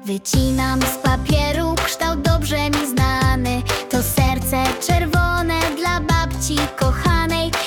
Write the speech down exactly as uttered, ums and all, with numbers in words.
Wycinam z papieru kształt dobrze mi znany. To serce czerwone dla babci kochanej.